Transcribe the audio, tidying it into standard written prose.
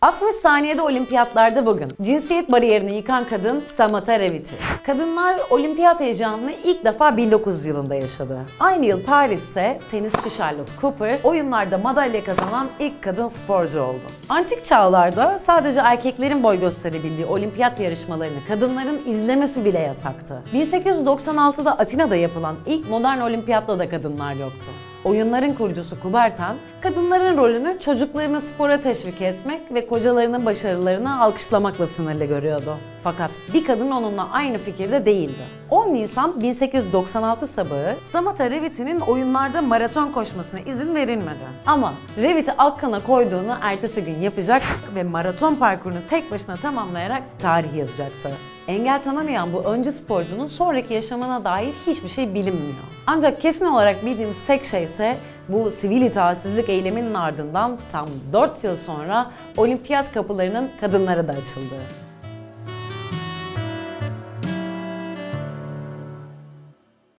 60 saniyede olimpiyatlarda bugün. Cinsiyet bariyerini yıkan kadın Stamata Reviti. Kadınlar olimpiyat heyecanını ilk defa 1900 yılında yaşadı. Aynı yıl Paris'te tenisçi Charlotte Cooper oyunlarda madalya kazanan ilk kadın sporcu oldu. Antik çağlarda sadece erkeklerin boy gösterebildiği olimpiyat yarışmalarını kadınların izlemesi bile yasaktı. 1896'da Atina'da yapılan ilk modern olimpiyatta da kadınlar yoktu. Oyunların kurucusu Coubertin, kadınların rolünü çocuklarını spora teşvik etmek ve kocalarının başarılarını alkışlamakla sınırlı görüyordu. Fakat bir kadın onunla aynı fikirde değildi. 10 Nisan 1896 sabahı Stamata Reviti'nin oyunlarda maraton koşmasına izin verilmedi. Ama Reviti aklına koyduğunu ertesi gün yapacak ve maraton parkurunu tek başına tamamlayarak tarih yazacaktı. Engel tanımayan bu öncü sporcunun sonraki yaşamına dair hiçbir şey bilinmiyor. Ancak kesin olarak bildiğimiz tek şey ise bu sivil itaatsizlik eyleminin ardından tam 4 yıl sonra olimpiyat kapılarının kadınlara da açıldığı.